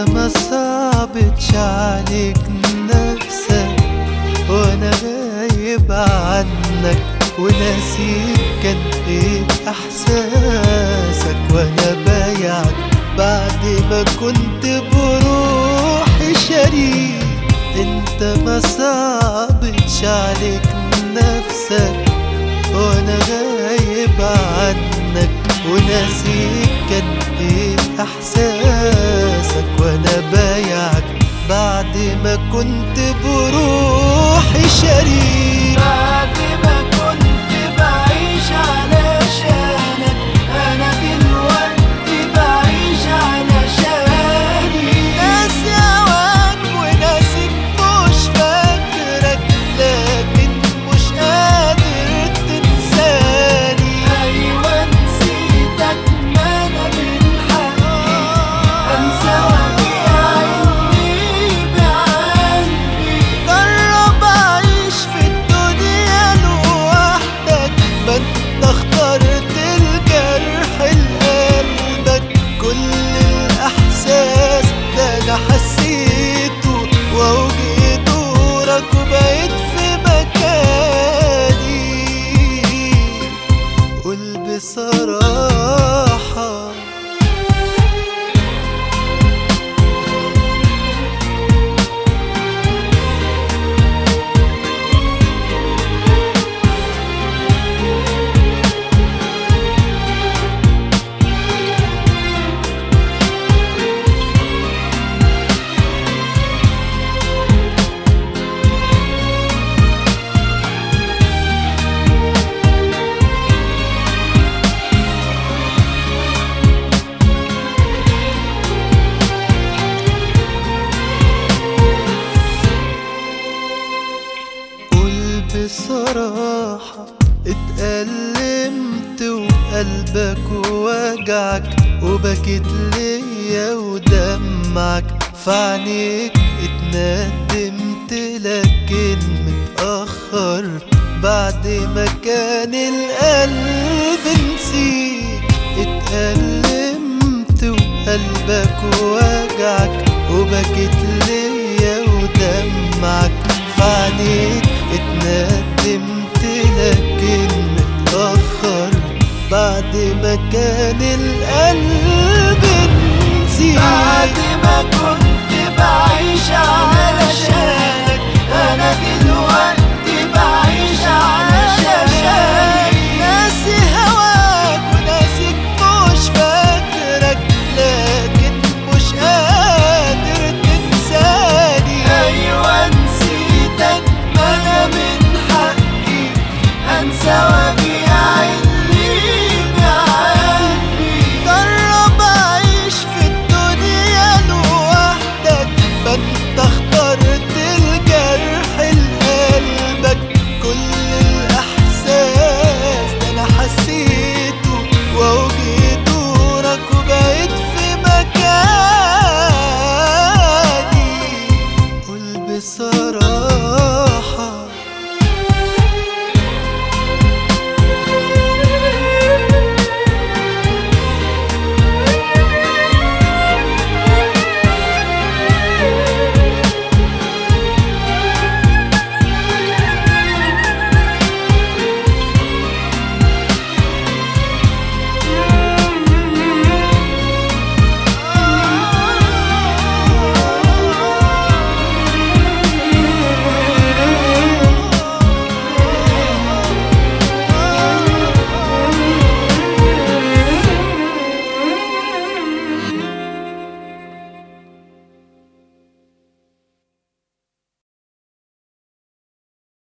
ما صعبتش عليك نفسك وانا غايب عنك وناسيك كان ايه احساسك وانا بايعك بعد ما كنت بروحي شريك. انت ما صعبتش عليك نفسك وانا غايب عنك وناسيك كان ايه احساسك وانا بايعك بعد ما كنت بروحي شريك. بعد ما كنت بعيش علشانك انا دلوقتي بعيش علشاني. ناسي هواك وناسيك مش فاكرك لكن مش قادر تنساني. ايوه نسيتك ما انا من حقي انسى وابيع عيني بعيني. جرب اعيش في الدنيا لوحدك ما انت اخترت الجرح لقلبك. كل الاحساس ده انا حسيته وجيت دورك وبقيت في مكاني. قول بصراحة بصراحة اتألمت وقلبك وجعك وبكيت ليا ودمعك في عينيك اتندمت لكن متأخر بعد ما كان القلب نسيك. اتألمت وقلبك وجعك وبكيت ليا ودمعك في عينيك اتندمت لكن متأخر بعد ما كان القلب نسيك. بعد ما كنت بعيش علشانك